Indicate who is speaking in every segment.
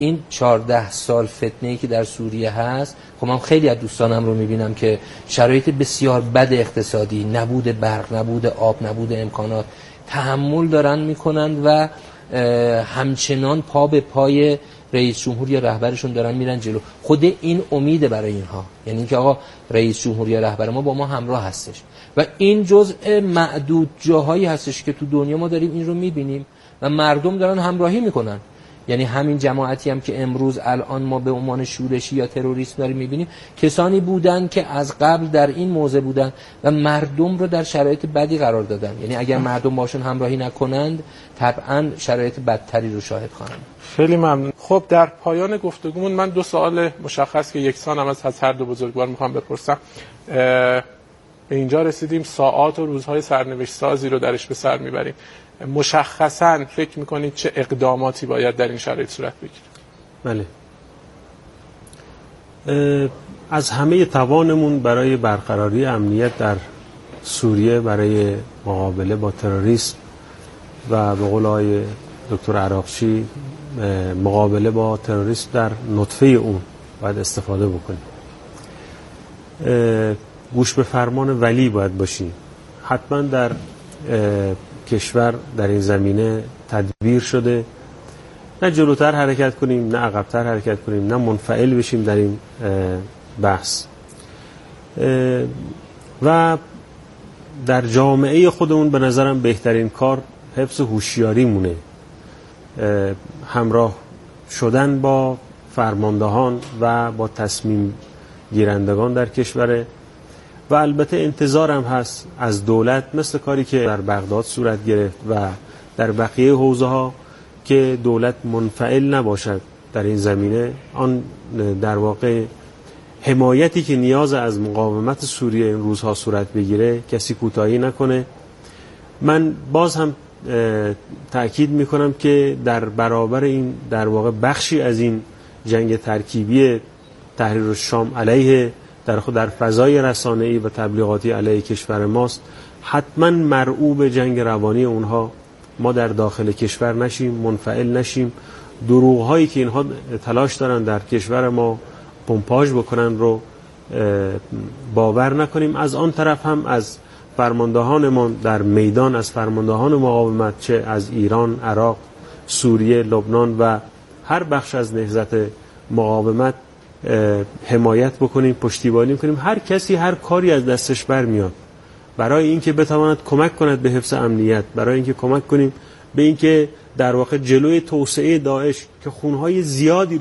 Speaker 1: این 14 سال فتنه‌ای که در سوریه هست، خب من خیلی از دوستانم رو میبینم که شرایط بسیار بد اقتصادی، نبود برق، نبود آب، نبود امکانات، تحمل دارن میکنن و همچنان پا به پای رئیس جمهور یا رهبرشون دارن میرن جلو. خود این امیده برای اینها، یعنی اینکه آقا رئیس جمهور یا رهبر ما با ما همراه هستش و این جزء معدود جاهایی هستش که تو دنیا ما داریم این رو میبینیم و مردم دارن همراهی میکنن. یعنی همین جماعتی هم که امروز الان ما به عنوان شورشی یا تروریسم داریم میبینیم، کسانی بودن که از قبل در این موضع بودن و مردم رو در شرایط بدی قرار دادن. یعنی اگر مردم باشون همراهی نکنند طبعا شرایط بدتری رو شاهد خواهند.
Speaker 2: خیلی ممنون. خب در پایان گفتگومون من 2 سوال مشخص که یکسان هم از هر دو بزرگوار میخوام بپرسم. به اینجا رسیدیم ساعات و روزهای سرنوشت سازی رو درش به سر میبریم. مشخصاً فکر میکنید چه اقداماتی باید در این شرایط صورت بگیره؟
Speaker 3: بله، از همه توانمون برای برقراری امنیت در سوریه، برای مقابله با تروریسم و به قول آقای دکتر عراقچی مقابله با تروریسم در نطفه اون باید استفاده بکنیم. گوش به فرمان ولی باید باشیم. حتما در کشور در این زمینه تدبیر شده، نه جلوتر حرکت کنیم نه عقبتر حرکت کنیم، نه منفعل بشیم در این بحث و در جامعه خودمون به نظرم بهترین کار حفظ هوشیاری مونه، همراه شدن با فرماندهان و با تصمیم گیرندگان در کشور و البته انتظارم هست از دولت مثل کاری که در بغداد صورت گرفت و در بقیه حوزه ها که دولت منفعل نباشد در این زمینه. آن در واقع حمایتی که نیاز از مقاومت سوریه این روزها صورت بگیره کسی کوتاهی نکنه. من باز هم تأکید میکنم که در برابر این در واقع بخشی از این جنگ ترکیبی تحریر الشام علیه در فضای رسانه‌ای و تبلیغاتی علیه کشور ماست، حتما مرعوب جنگ روانی اونها ما در داخل کشور نشیم، منفعل نشیم، دروغ‌هایی که اینها تلاش دارن در کشور ما پمپاژ بکنن رو باور نکنیم. از آن طرف هم از فرماندهانمان در میدان، از فرماندهان مقاومت، چه از ایران، عراق، سوریه، لبنان و هر بخش از نهضت مقاومت حمایت بکنیم، پشتیبانی کنیم. هر کسی هر کاری از دستش برمیاد برای اینکه بتواند کمک کند به حفظ امنیت، برای اینکه کمک کنیم به اینکه در واقع جلوی توسعه داعش که خونهای زیادی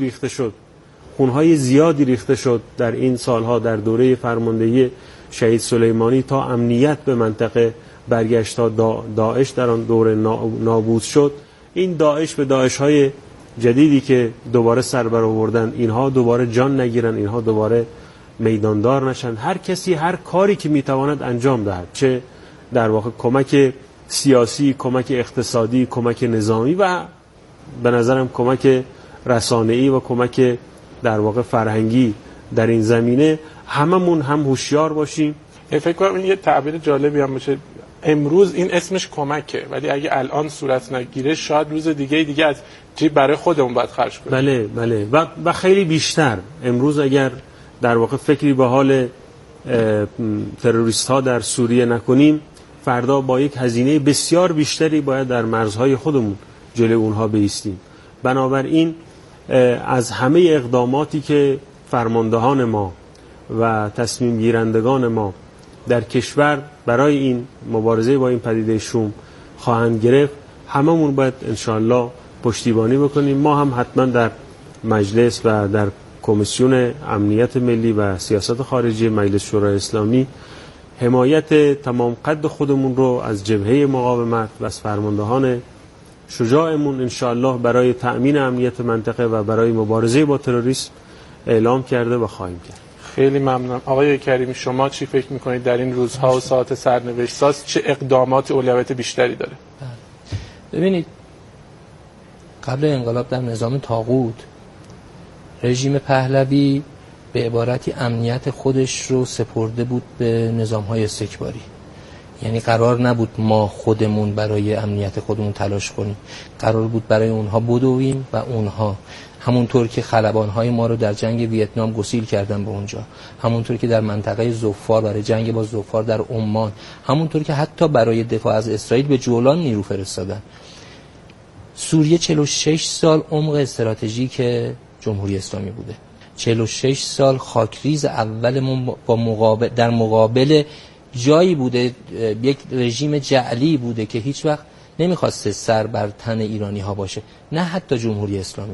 Speaker 3: ریخته شد در این سالها در دوره فرماندهی شهید سلیمانی تا امنیت به منطقه برگشت، تا داعش در آن دوره نابود شد. این داعش به داعش‌های جدیدی که دوباره سر برآوردن، اینها دوباره جان نگیرن، اینها دوباره میداندار نشن. هر کسی هر کاری که میتواند انجام دهد، چه در واقع کمک سیاسی، کمک اقتصادی، کمک نظامی و به نظرم کمک رسانه‌ای و کمک در واقع فرهنگی در این زمینه. هممون هم هوشیار باشیم.
Speaker 2: فکر کنم این یه تعبیر جالبی هم باشه. امروز این اسمش کمکه، ولی اگه الان صورت نگیره شاید روز دیگه از جیب برای خودمون باید خرج کنیم.
Speaker 3: بله و خیلی بیشتر. امروز اگر در واقع فکری به حال تروریست ها در سوریه نکنیم، فردا با یک هزینه بسیار بیشتری باید در مرزهای خودمون جلوی اونها بایستیم. بنابراین از همه اقداماتی که فرماندهان ما و تصمیم گیرندگان ما در کشور برای این مبارزه با این پدیده شوم خواهند گرفت، هممون باید انشاءالله پشتیبانی بکنیم. ما هم حتما در مجلس و در کمیسیون امنیت ملی و سیاست خارجی مجلس شورای اسلامی حمایت تمام قد خودمون رو از جبهه مقاومت و از فرماندهان شجاعمون انشاءالله برای تأمین امنیت منطقه و برای مبارزه با تروریسم اعلام کرده و خواهیم کرد.
Speaker 2: خیلی ممنونم. آقای کریمی، شما چی فکر میکنید در این روزها و ساعت سرنوشت ساز چه اقدامات اولویت بیشتری داره؟
Speaker 1: ببینید، قبل انقلاب در نظام طاغوت رژیم پهلوی به عبارتی امنیت خودش رو سپرده بود به نظام‌های استکباری. یعنی قرار نبود ما خودمون برای امنیت خودمون تلاش کنیم، قرار بود برای اونها بدویم و اونها همونطور که خلبان‌های ما رو در جنگ ویتنام گسیل کردن به اونجا، همونطور که در منطقه ظفار برای جنگ با ظفار در عمان، همونطور که حتی برای دفاع از اسرائیل به جولان نیرو فرستادن. سوریه 46 سال عمق استراتژیک جمهوری اسلامی بوده. 46 سال خاکریز اولمون در مقابل جایی بوده، یک رژیم جعلی بوده که هیچ وقت نمیخواسته سر بر تن ایرانی ها باشه، نه حتی جمهوری اسلامی.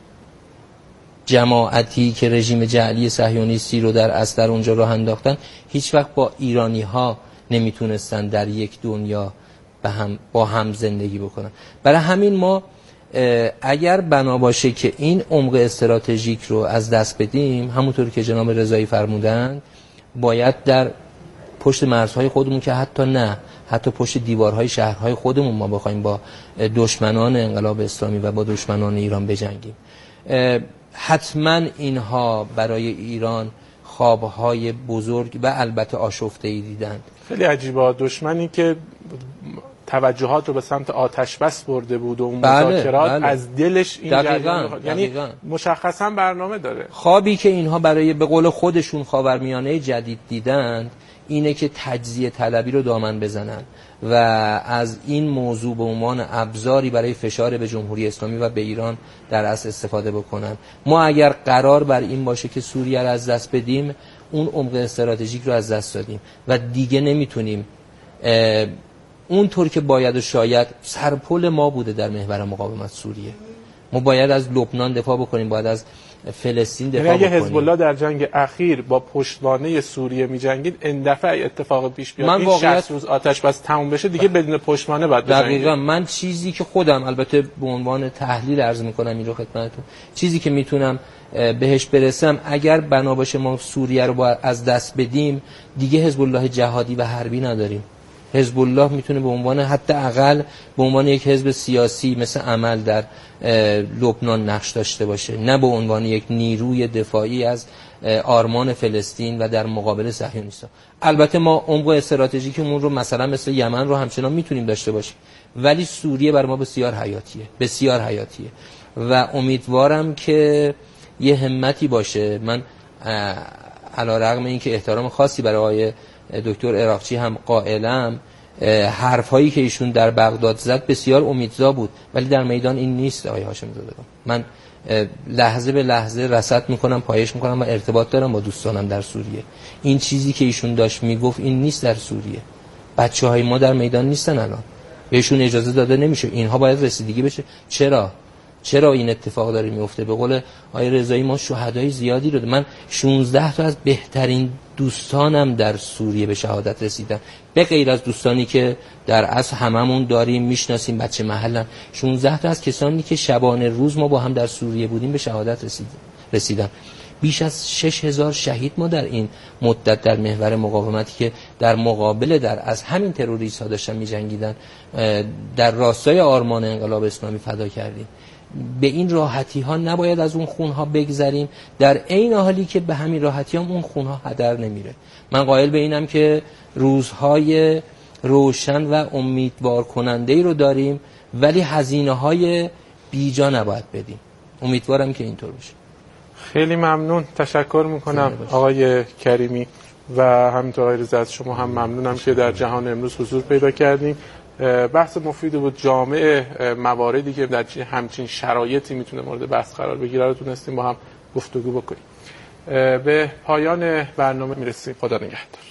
Speaker 1: جماعتی که رژیم جعلی صهیونیستی رو در اصل در اونجا راه انداختن هیچ وقت با ایرانی ها نمیتونستن در یک دنیا با هم زندگی بکنن. برای همین ما اگر بنا باشه که این عمق استراتژیک رو از دست بدیم، همونطور که جناب رضایی فرمودند، باید در پشت مرزهای خودمون که حتی پشت دیوارهای شهرهای خودمون ما بخوایم با دشمنان انقلاب اسلامی و با دشمنان ایران بجنگیم. حتما اینها برای ایران خوابهای بزرگ و البته آشفته‌ای دیدند.
Speaker 2: خیلی عجیبه، دشمنی که توجهات رو به سمت آتش بس برده بود و اون مذاکرات از دلش این جریان، یعنی مشخصا برنامه داره. خوابی
Speaker 1: که اینها برای به قول خودشون خاورمیانه جدید دیدند اینه که تجزیه طلبی رو دامن بزنن و از این موضوع به عنوان ابزاری برای فشار به جمهوری اسلامی و به ایران در اصل استفاده بکنن. ما اگر قرار بر این باشه که سوریه رو از دست بدیم، اون عمق استراتژیک رو از دست دادیم و دیگه نمیتونیم اونطور که باید و شاید. سرپل ما بوده در محور مقاومت سوریه. ما باید از لبنان دفاع بکنیم، باید از فلسطین دفاع بکنیم.
Speaker 2: اگه حزب الله در جنگ اخیر با پشتوانه سوریه می‌جنگید، این دفعه اتفاق پیش بیاد این 60 روز آتش بس تموم بشه، دیگه بدون پشتوانه بعد بجنگید.
Speaker 1: دقیقاً. من چیزی که خودم البته به عنوان تحلیل عرض می‌کنم این رو خدمتتون، چیزی که میتونم بهش برسم، اگر بنا باشه ما سوریه رو از دست بدیم، دیگه حزب الله جهادی و حربی نداریم. حزب الله میتونه به عنوان حداقل به عنوان یک حزب سیاسی مثل عمل در لبنان نقش داشته باشه، نه به عنوان یک نیروی دفاعی از آرمان فلسطین و در مقابل صهیونیست‌ها. البته ما عمق استراتژیکمون رو مثلا مثل یمن رو همچنان میتونیم داشته باشیم، ولی سوریه بر ما بسیار حیاتیه و امیدوارم که یه همتی باشه. من علیرغم اینکه احترام خاصی برای آقای دکتر عراقچی هم قائلم، حرفایی که ایشون در بغداد زد بسیار امیدزا بود، ولی در میدان این نیست. آقای هاشم زاده، من لحظه به لحظه رصد میکنم، پایش میکنم و ارتباط دارم با دوستانم در سوریه. این چیزی که ایشون داشت میگفت این نیست در سوریه. بچه‌های ما در میدان نیستن الان، بهشون اجازه داده نمیشه. اینها باید رسیدگی بشه. چرا این اتفاق داره میفته؟ به قول آقای رضایی ما شهدای زیادی رو من 16 تا از بهترین دوستانم در سوریه به شهادت رسیدن، به غیر از دوستانی که در اصل هممون داریم میشناسیم، بچه محلم. 16 تا از کسانی که شبانه روز ما با هم در سوریه بودیم به شهادت رسیدن. بیش از 6000 شهید ما در این مدت در محور مقاومتی که در مقابل در از همین تروریست‌ها داشتن می‌جنگیدن در راستای آرمان انقلاب اسلامی فدا کردیم. به این راحتی ها نباید از اون خون ها بگذریم، در عین حالی که به همین راحتی هم اون خون ها هدر نمیره. من قائل به اینم که روزهای روشن و امیدوار کننده ای رو داریم، ولی هزینه های بیجا نباید بدیم. امیدوارم که اینطور بشه.
Speaker 2: خیلی ممنون، تشکر میکنم آقای کریمی و همینطور آقای رضا، از شما هم ممنونم که در جهان امروز حضور پیدا کردیم. بحث مفیدی بود. جامعه مواردی که در همچین شرایطی میتونه مورد بحث قرار بگیره رو تونستیم با هم گفتگو بکنیم. به پایان برنامه میرسیم. خدا نگهدار.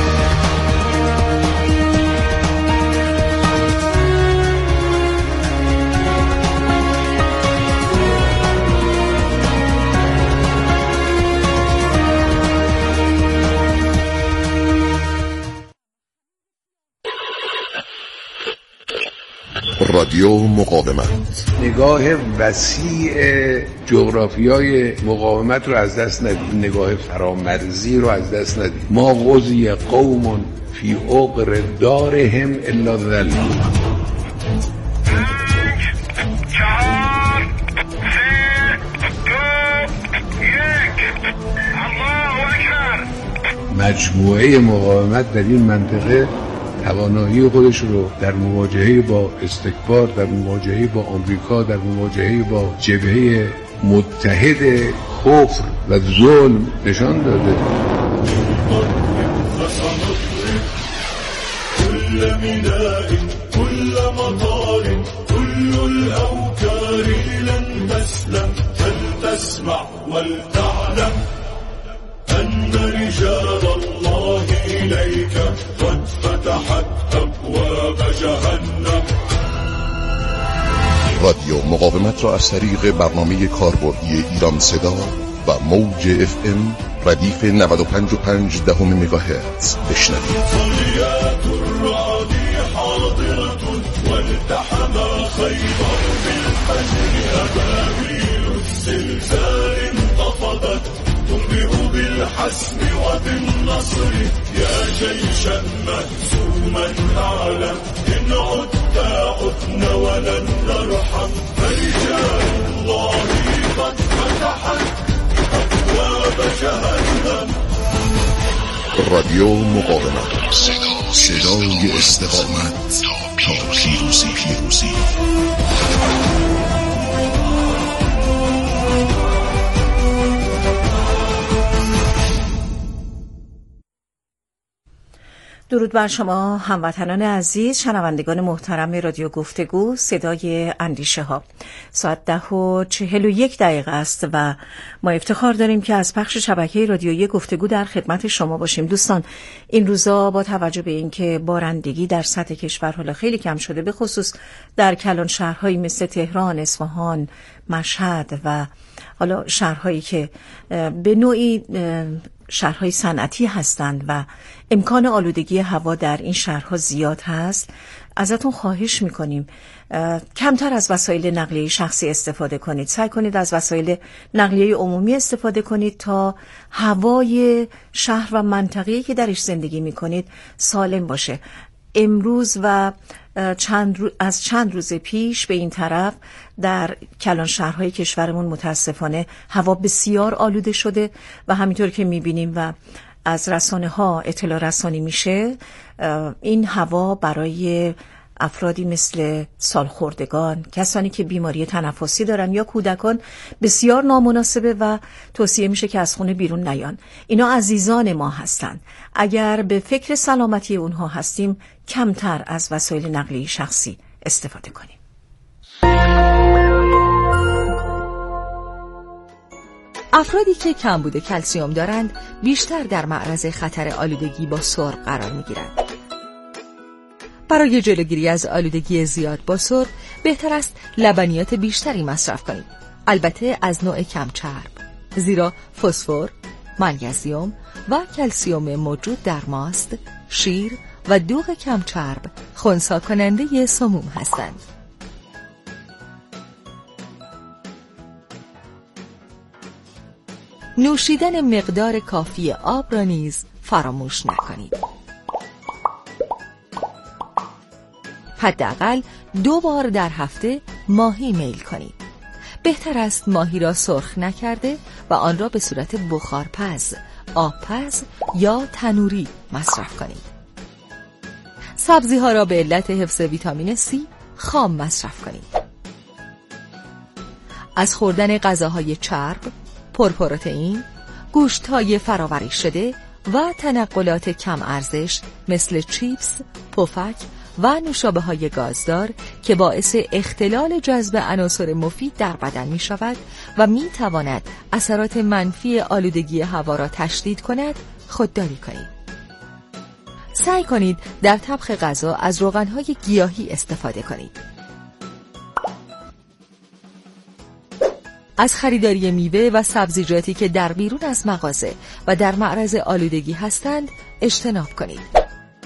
Speaker 4: رادیو مقاومت،
Speaker 5: نگاه وسیع جغرافیای مقاومت رو از دست ندید، نگاه فرامرزی رو از دست ندید. ما غزی قوم فی عقر دارهم الا ذل. مجموعه مقاومت در این منطقه توانایی خودش رو در مواجهه با استکبار، در مواجهه با آمریکا، در مواجهه با جبهه متحد کفر و ظلم نشان داده.
Speaker 6: كل ميناء كل مطار كل الأوكار لن تسلم فلتسمع ولتعلم أن رجال الله إليك قد فتحت أبواب جهنم.
Speaker 4: رادیو مقاومت را از طریق برنامه کاربردی ایران صدا و موج FM ردیف 95.5 مگاهرتز بشنوید.
Speaker 6: صليات الرعد حاضرة والتحم خيبر بالفجر أبابيل الزلزال انتفضت تنبئ بالحسم وبالنصر يا جيشا مهزوما أعلم إن عدت عدنا ولن نرحم فرجال الله قد فتحت أبواب جهنم.
Speaker 4: رادیو مقاومت، صدای استقامت تا پیروزی.
Speaker 7: درود بر شما هموطنان عزیز، شنوندگان محترم رادیو گفتگو صدای اندیشه ها. ساعت 10:41 است و ما افتخار داریم که از پخش شبکه رادیویی گفتگو در خدمت شما باشیم. دوستان، این روزا با توجه به اینکه بارندگی در سطح کشور حالا خیلی کم شده، به خصوص در کلان شهرهایی مثل تهران، اصفهان، مشهد و حالا شهرهایی که به نوعی شهرهای صنعتی هستند و امکان آلودگی هوا در این شهرها زیاد هست، ازتون خواهش میکنیم کمتر از وسایل نقلیه شخصی استفاده کنید. سعی کنید از وسایل نقلیه عمومی استفاده کنید تا هوای شهر و منطقه‌ای که درش زندگی میکنید سالم باشه. امروز و از چند روز پیش به این طرف در کلان شهرهای کشورمون متاسفانه هوا بسیار آلوده شده و همینطور که میبینیم و از رسانه ها اطلاع رسانی میشه، این هوا برای افرادی مثل سالخوردگان، کسانی که بیماری تنفسی دارن یا کودکان بسیار نامناسبه و توصیه میشه که از خونه بیرون نیان. اینا عزیزان ما هستن. اگر به فکر سلامتی اونها هستیم کمتر از وسایل نقلیه شخصی استفاده کنیم.
Speaker 8: افرادی که کمبود کلسیم دارند بیشتر در معرض خطر آلودگی با سرب قرار میگیرند. برای جلوگیری از آلودگی زیاد با سرب بهتر است لبنیات بیشتری مصرف کنید، البته از نوع کم چرب، زیرا فسفر، منیزیم و کلسیم موجود در ماست، شیر و دوغ کم چرب خنثی کننده سموم هستند. نوشیدن مقدار کافی آب را نیز فراموش نکنید. حداقل 2 بار در هفته ماهی میل کنید. بهتر است ماهی را سرخ نکرده و آن را به صورت بخارپز، آبپز یا تنوری مصرف کنید. سبزی ها را به علت حفظ ویتامین C خام مصرف کنید. از خوردن غذاهای چرب، پرپروتئین، گوشت‌های فراوری شده و تنقلات کم ارزش مثل چیپس، پفک و نوشابه‌های گازدار که باعث اختلال جذب عناصر مفید در بدن می شود و می تواند اثرات منفی آلودگی هوا را تشدید کند، خودداری کنید. سعی کنید در طبخ غذا از روغن‌های گیاهی استفاده کنید. از خریداری میوه و سبزیجاتی که در بیرون از مغازه و در معرض آلودگی هستند اجتناب کنید.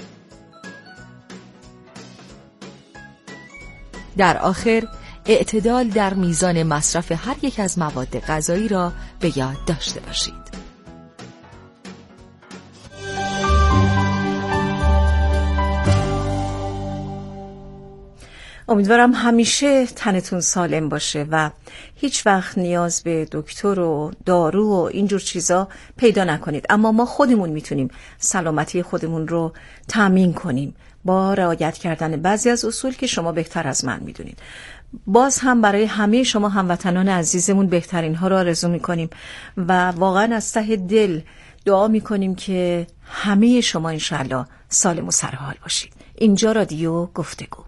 Speaker 8: در آخر، اعتدال در میزان مصرف هر یک از مواد غذایی را به یاد داشته باشید.
Speaker 7: امیدوارم همیشه تنتون سالم باشه و هیچ وقت نیاز به دکتر و دارو و اینجور چیزا پیدا نکنید. اما ما خودمون میتونیم سلامتی خودمون رو تامین کنیم با رعایت کردن بعضی از اصول که شما بهتر از من میدونید. باز هم برای همه شما هموطنان عزیزمون بهترین ها رو آرزو میکنیم و واقعا از ته دل دعا میکنیم که همه شما انشالله سالم و سرحال باشید. اینجا رادیو گفتگو.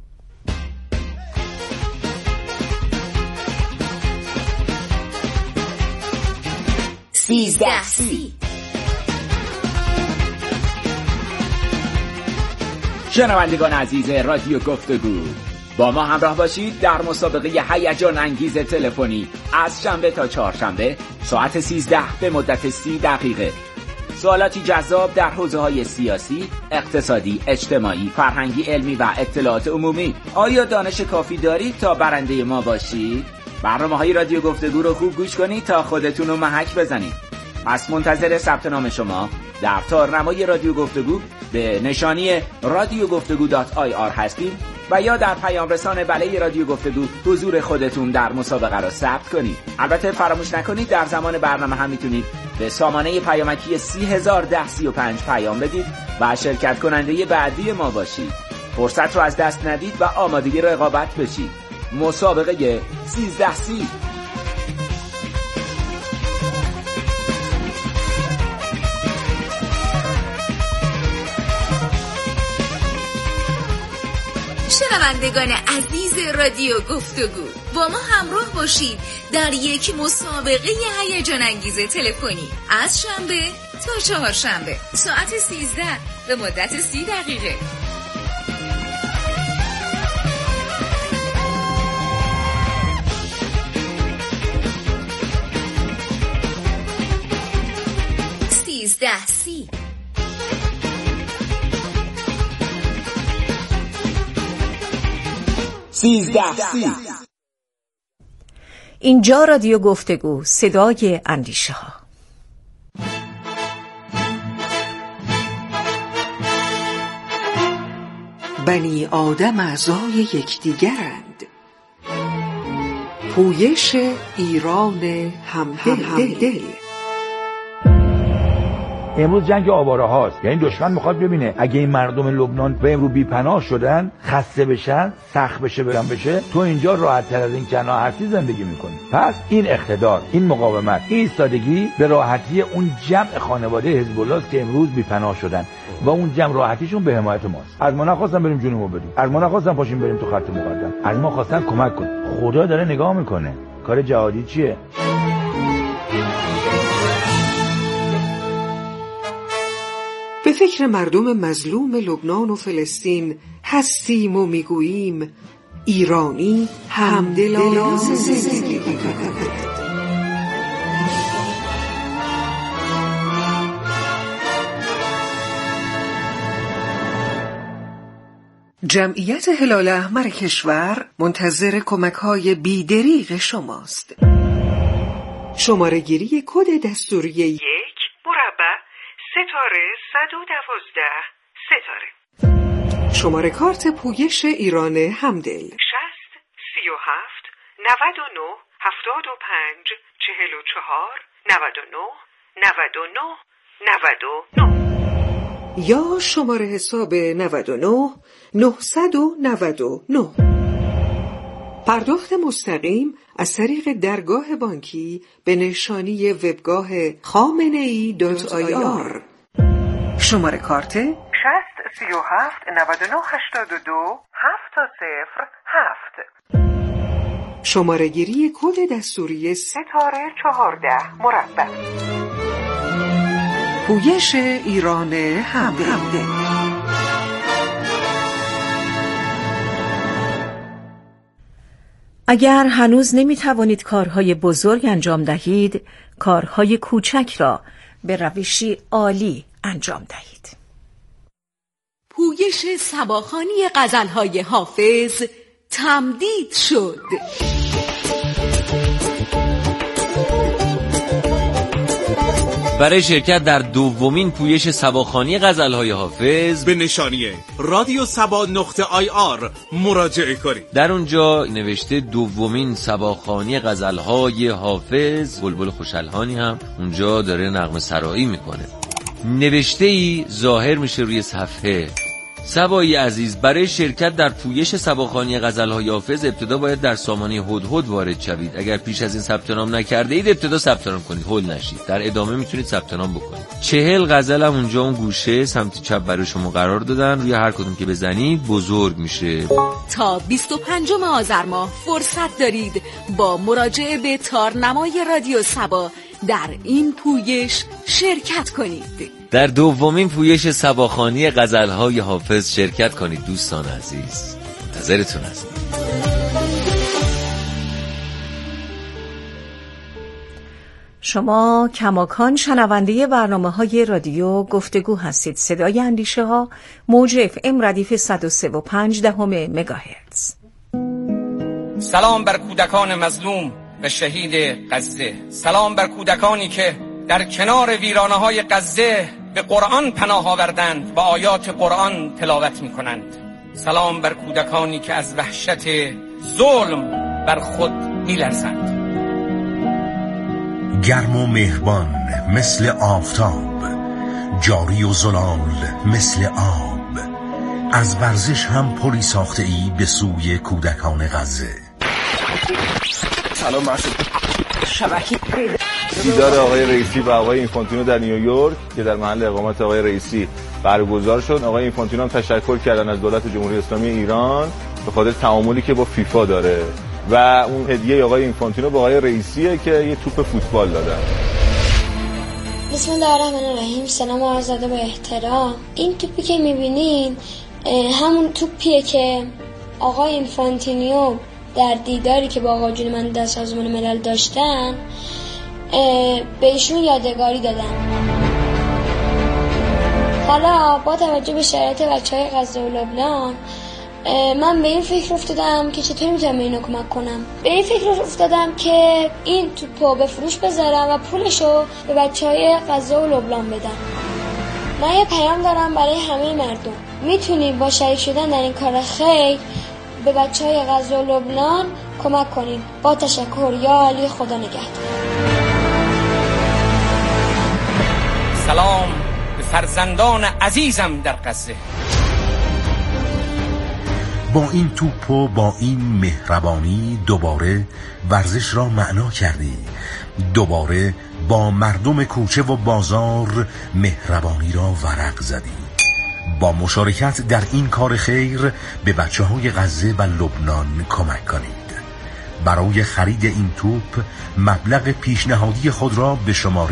Speaker 9: شنوندگان عزیز رادیو گفتگو، با ما همراه باشید در مسابقه هیجان انگیز تلفنی از شنبه تا چهارشنبه ساعت 13 به مدت 30 دقیقه. سوالاتی جذاب در حوزه‌های سیاسی، اقتصادی، اجتماعی، فرهنگی، علمی و اطلاعات عمومی. آیا دانش کافی دارید تا برنده ما باشید؟ برنامه‌های رادیو گفتگو رو خوب گوش کنید تا خودتون رو محک بزنید. پس منتظر ثبت نام شما در تارنمای رادیو گفتگو به نشانی radiogoftagu.ir هستیم و یا در پیام رسان بله رادیو گفتگو حضور خودتون در مسابقه را ثبت کنید. البته فراموش نکنید در زمان برنامه هم میتونید به سامانه پیامکی 30105 پیام بدید و شرکت کننده بعدی ما باشید. فرصت رو از دست ندید و آمادگی رقابت بشید. مسابقه 1330.
Speaker 8: شنوندگان عزیز رادیو گفتگو، با ما همراه باشید در یک مسابقه هیجان انگیز تلفنی از شنبه تا چهارشنبه ساعت 13 به مدت 30 دقیقه.
Speaker 7: اینجا رادیو گفتگو، صدای اندیشه ها.
Speaker 10: بنی آدم اعضای یکدیگرند. پویش ایران همدل.
Speaker 11: امروز جنگ آواره هاست، یعنی دشمن میخواد ببینه اگه این مردم لبنان به امروز بی‌پناه شدن، خسته بشن، سخت بشه تو اینجا راحت تر از این کنار هستی زندگی میکنی. پس این اقتدار، این مقاومت، این ایستادگی به راحتی اون جمع خانواده حزب الله است که امروز بی‌پناه شدن و اون جمع راحتیشون به حمایت ماست. از ما نخواستن بریم جنوبو بدیم، از ما نخواستن پاشیم بریم تو خط مقدم، از ما خواستن کمک کن. خدا داره نگاه میکنه. کار جهادی چیه؟
Speaker 10: به فکر مردم مظلوم لبنان و فلسطین هستیم و میگوییم ایرانی همدلانه زندگی کند. جمعیت هلال احمر کشور منتظر کمک‌های بی‌دریغ شماست. شماره گیری کد دستوری 1 مربع ستاره 112 ستاره. شماره کارت پویش ایران همدل 60 37 99 75 44 99 99 99 یا شماره حساب 99 999. پرداخت مستقیم از طریق درگاه بانکی به نشانی وبگاه khamenei.ir. شماره کارت 60 37 99 82 707. شماره گیری کد دستوری ستاره 14 مربع. پویش ایران همدل.
Speaker 7: اگر هنوز نمی توانید کارهای بزرگ انجام دهید، کارهای کوچک را به روشی عالی انجام دهید.
Speaker 8: پویش صباخوانی غزل‌های حافظ تمدید شد.
Speaker 12: برای شرکت در دومین پویش سباخوانی غزل‌های حافظ
Speaker 13: به نشانی radiosaba.ir مراجعه کنید.
Speaker 12: در اونجا نوشته دومین سباخوانی غزل‌های حافظ. بلبل خوشالهانی هم اونجا داره نغمه سرایی میکنه. نوشته ای ظاهر میشه روی صفحه صبایی عزیز، برای شرکت در پویش سباخوانی غزل‌های حافظ ابتدا باید در سامانه هدهد وارد شوید. اگر پیش از این ثبت نام نکرده اید ابتدا ثبت نام کنید، هول نشید. در ادامه میتونید ثبت نام بکنید. 40 غزل هم اونجا اون گوشه سمت چپ برای شما قرار دادن، روی هر کدوم که بزنید بزرگ میشه.
Speaker 8: تا 25 آذر ماه فرصت دارید با مراجعه به تارنمای رادیو صبا در این پویش شرکت کنید.
Speaker 12: در دومین پویش سباخوانی غزل‌های حافظ شرکت کنید دوستان عزیز. منتظرتون هستم.
Speaker 7: شما کماکان شنونده برنامه‌های رادیو گفتگو هستید. صدای اندیشه ها، موج FM ردیف 103.5 مگاهرتز.
Speaker 13: سلام بر کودکان مظلوم و شهید غزه. سلام بر کودکانی که در کنار ویرانه‌های غزه به قرآن پناه آوردند و آیات قرآن تلاوت می‌کنند. سلام بر کودکانی که از وحشت ظلم بر خود می‌لرزند.
Speaker 14: گرم و مهربان مثل آفتاب، جاری و زلال مثل آب، از ورزش هم پلی ساخته ای به سوی کودکان غزه.
Speaker 15: سلام مرشد شبکه دیدار آقای رئیسی و آقای اینفانتینو در نیویورک که در محل اقامت آقای رئیسی برگزار شد. آقای اینفانتینو هم تشکر کردن از دولت جمهوری اسلامی ایران به خاطر تعاملی که با فیفا داره و اون هدیه آقای اینفانتینو به آقای رئیسیه که یه توپ فوتبال دادن.
Speaker 16: بسم الله الرحمن الرحیم. سلام و عرض ادب و احترام. این توپی که میبینین همون توپیه که آقای اینفانتینو در دیداری که با آقا جون من در سازمان ملل داشتن به ایشون یادگاری دادن. حالا با توجه به شرایط بچهای غزه و لبنان من به این فکر افتادم که چطور میتونم اینو کمک کنم. به این فکر افتادم که این توپو به فروش بذارم و پولشو به بچهای غزه و لبنان بدم. من یه پیام دارم برای همه مردم. میتونیم با شریک شدن در این کار خیر به بچهای غزه و لبنان کمک کنیم. با تشکر. یا علی، خدا نگهدار.
Speaker 13: سلام به فرزندان عزیزم در غزه.
Speaker 14: با این توپ و با این مهربانی دوباره ورزش را معنا کردی. دوباره با مردم کوچه و بازار مهربانی را ورق زدی. با مشارکت در این کار خیر به بچه‌های غزه و لبنان کمک کنید. برای خرید این توپ مبلغ پیشنهادی خود را به شماره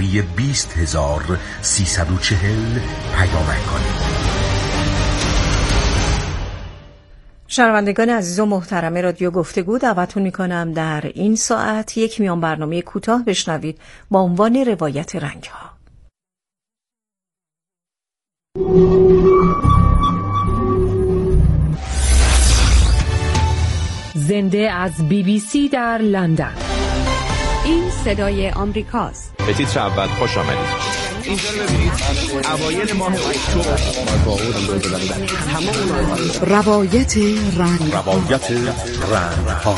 Speaker 14: 20340 پیامک کنید.
Speaker 7: شنوندگان عزیز و محترم رادیو گفتگو، دعوتتون میکنم در این ساعت یک میان برنامه کوتاه بشنوید با عنوان روایت رنگ‌ها.
Speaker 17: زنده از BBC در لندن.
Speaker 10: این صدای آمریکاست.
Speaker 18: به تیتر اول خوش آمدید. اینجا رو ببینید، اوایل ماه اکتبر
Speaker 10: روایت رنگ‌ها.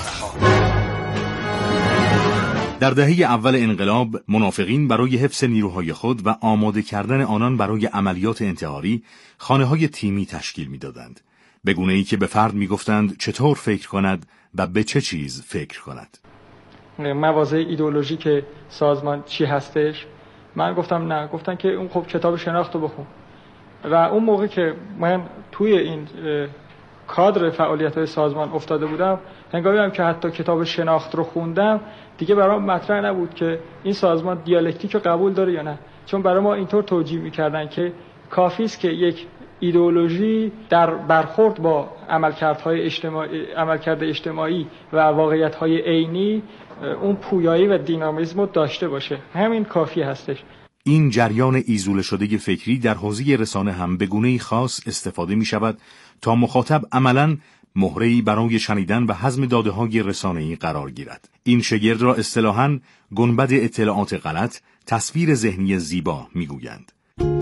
Speaker 19: در دهه اول انقلاب منافقین برای حفظ نیروهای خود و آماده کردن آنان برای عملیات انتحاری خانه‌های تیمی تشکیل می‌دادند، به گونه‌ای که به فرد می‌گفتند چطور فکر کند و به چه چیز فکر کند.
Speaker 20: مواضع ایدئولوژیک سازمان چی هستش؟ من گفتم نه. گفتن که اون خب کتاب شناخت رو بخون. و اون موقع که من توی این کادر فعالیت‌های سازمان افتاده بودم، هنگامی هم که حتی کتاب شناخت رو خوندم دیگه برام مطرح نبود که این سازمان دیالکتیک رو قبول داره یا نه، چون برای ما اینطور توجیه می‌کردن که کافی است که یک ایدئولوژی در برخورد با عملکرد اجتماعی و واقعیت‌های عینی اون پویایی و دینامیسم رو داشته باشه. همین کافی هستش.
Speaker 19: این جریان ایزوله شده فکری در حوزه رسانه هم به گونه‌ای خاص استفاده می شود تا مخاطب عملاً مهره‌ای برای شنیدن و هضم داده‌های رسانه‌ای قرار گیرد. این شگرد را اصطلاحاً گنبد اطلاعات غلط، تصویر ذهنی زیبا می‌گویند.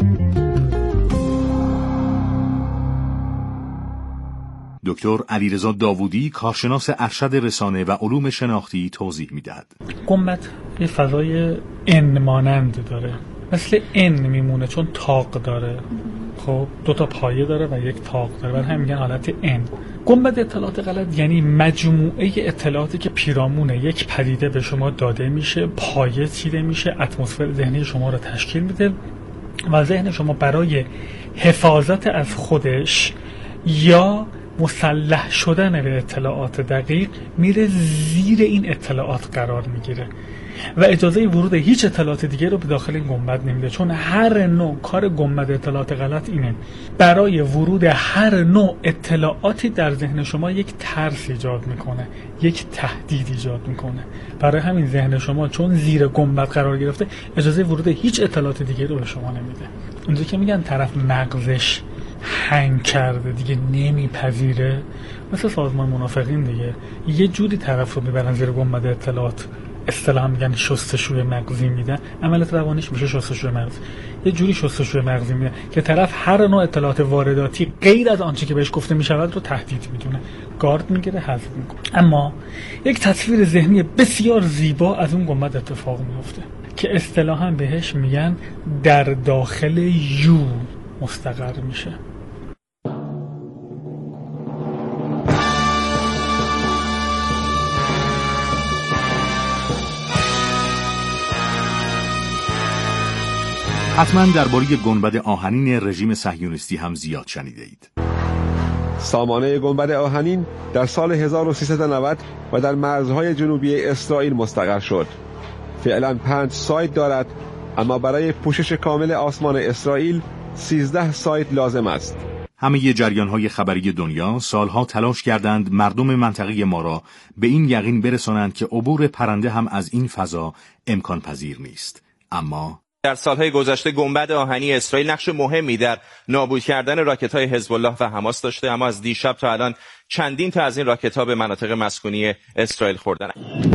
Speaker 19: دکتر علیرضا داوودی، کارشناس ارشد رسانه و علوم شناختی، توضیح می‌دهد.
Speaker 21: گنبد یه فضای ان مانند داره، مثل ان میمونه چون تاق داره.
Speaker 2: خب 2 تا پایه داره و 1 طاق داره، برای همین میگن حالت N. گنبد اطلاعات غلط یعنی مجموعه اطلاعاتی که پیرامون یک پدیده به شما داده میشه، پایه چیده میشه، اتمسفر ذهنی شما رو تشکیل میده و ذهن شما برای حفاظت از خودش یا مسلح شدن به اطلاعات دقیق میره زیر این اطلاعات قرار میگیره و اجازه ورود هیچ اطلاعات دیگه رو به داخل این گنبد نمیده، چون هر نوع کار گنبد اطلاعات غلط اینه برای ورود هر نوع اطلاعاتی در ذهن شما یک ترس ایجاد میکنه، یک تهدید ایجاد میکنه. برای همین ذهن شما چون زیر گنبد قرار گرفته اجازه ورود هیچ اطلاعات دیگه رو به شما نمیده. اونجا که میگن طرف مغزش هنگ کرده دیگه نمیپذیره، مثل سازمان منافقین دیگه، یه جوری طرف رو میبرن زیر گنبد اطلاعات، اصطلاحا میگن شستشوی مغزی میدن، عملیات روانیش میشه شستشوی مغز. یه جوری شستشوی مغزی میدن که طرف هر نوع اطلاعات وارداتی غیر از آنچه که بهش گفته میشود رو تهدید میدونه، گارد میگیره، حذف میکنه. اما یک تصویر ذهنی بسیار زیبا از اون گنبد اتفاق میفته که اصطلاحا بهش میگن در داخل یو مستقر میشه.
Speaker 19: حتما درباره گنبد آهنین رژیم صهیونیستی هم زیاد شنیده اید.
Speaker 21: سامانه گنبد آهنین در سال 1390 و در مرزهای جنوبی اسرائیل مستقر شد. فعلا 5 سایت دارد، اما برای پوشش کامل آسمان اسرائیل 13 سایت لازم است.
Speaker 19: همه جریان‌های خبری دنیا سالها تلاش کردند مردم منطقه ما را به این یقین برسانند که عبور پرنده هم از این فضا امکان پذیر نیست. اما
Speaker 18: در سالهای گذشته گنبد آهنی اسرائیل نقش مهمی در نابود کردن راکت‌های حزب الله و حماس داشته، اما از دیشب تا الان چندین تا از این راکت‌ها به مناطق مسکونی اسرائیل خوردند.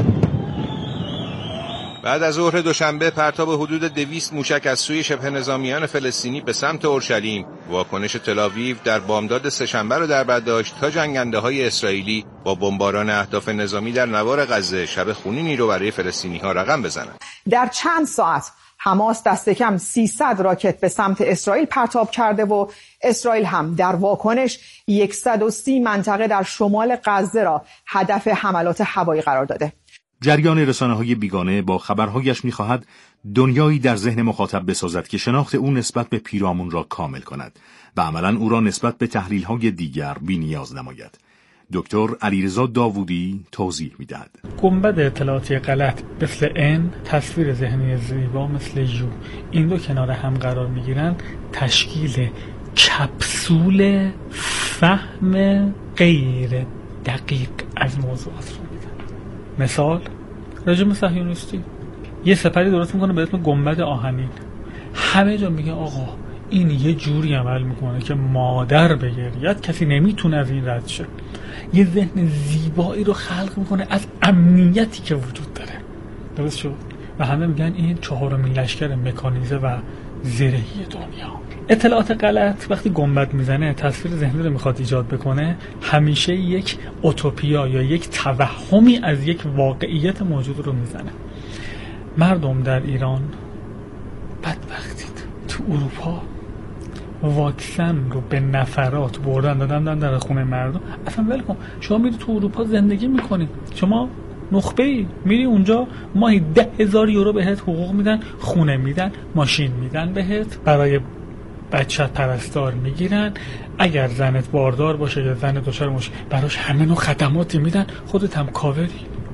Speaker 22: بعد از ظهر دوشنبه پرتاب حدود 200 موشک از سوی شبه نظامیان فلسطینی به سمت اورشلیم، واکنش تل‌آویو در بامداد سه‌شنبه را در بر داشت تا جنگنده‌های اسرائیلی با بمباران اهداف نظامی در نوار غزه شب خونینی رو برای فلسطینی‌ها رقم بزنند.
Speaker 23: در چند ساعت حماس دست کم 300 راکت به سمت اسرائیل پرتاب کرده و اسرائیل هم در واکنش 130 منطقه در شمال غزه را هدف حملات هوایی قرار داده.
Speaker 19: جریان رسانه‌های بیگانه با خبرهایش می‌خواهد دنیایی در ذهن مخاطب بسازد که شناخت او نسبت به پیرامون را کامل کند و عملاً او را نسبت به تحلیل‌های دیگر بی‌نیاز نماید. دکتر علیرضا داوودی توضیح می‌دهد.
Speaker 2: گنبد اطلاعاتی غلط مثل N، تصویر ذهنی زیبا مثل U، این دو کنار هم قرار می‌گیرن تشکیل کپسول فهم غیر دقیق از موضوعات رو میدن. مثال رژیم صهیونیستی یه سپری درست میکنه به اسم گنبد آهنین، همه جا میگه آقا این یه جوری عمل میکنه که مادر بگرید، کسی نمیتونه از این رد شه. یه ذهن زیبایی رو خلق میکنه از امنیتی که وجود داره، درست شد؟ و همه میگن این 4مین لشکر مکانیزه و زرهی دنیا. اطلاعات غلط وقتی گنبد میزنه تصویر ذهنی رو میخواد ایجاد بکنه، همیشه یک اوتوپیا یا یک توهمی از یک واقعیت موجود رو میزنه. مردم در ایران بدبختید، تو اروپا واکسن رو به نفرات بردن دادن در خونه مردم. اصلا ول کن، شما میری تو اروپا زندگی میکنی، شما نخبه‌ای، میری اونجا ماهی 10,000 یورو بهت حقوق میدن، خونه میدن، ماشین میدن بهت، برای بچت پرستار میگیرن، اگر زنت باردار باشه یا زن دچار مشکل براش همه نوع خدماتی میدن، خودت هم کاوری.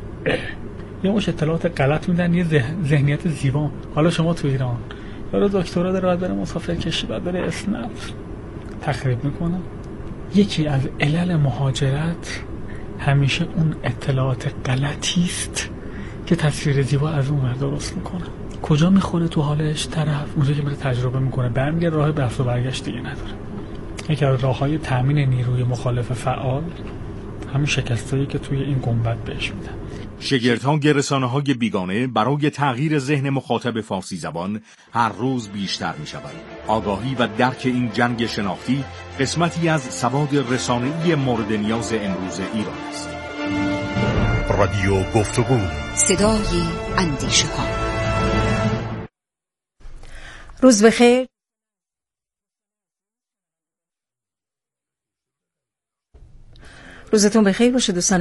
Speaker 2: یه مش اطلاعات غلط میدن، یه ذهنیت زیبا. حالا شما تو ایران یارو دکترا داره، بعد بره مسافر کشی، بعد بره اسنپ تخریب میکنه. یکی از علل مهاجرت همیشه اون اطلاعات غلطی است که تصویر زیبا از اون ور درست میکنه. کجا میخوره تو حالش طرف؟ اونجا که میره تجربه میکنه، برمیگرده، راه رفت و برگشت دیگه نداره. یکی از راههای تامین نیروی مخالف فعال همین شکستایی که توی این گنبد بهش میدن.
Speaker 19: شگردها رسانه‌های بیگانه برای تغییر ذهن مخاطب فارسی زبان هر روز بیشتر می‌شوند. آگاهی و درک این جنگ شناختی قسمتی از سواد رسانه‌ای مورد نیاز امروز ایران است.
Speaker 14: رادیو گفتگو،
Speaker 10: صدای اندیشه‌ها.
Speaker 7: روز بخیر. روزتون بخیر باشه دوستان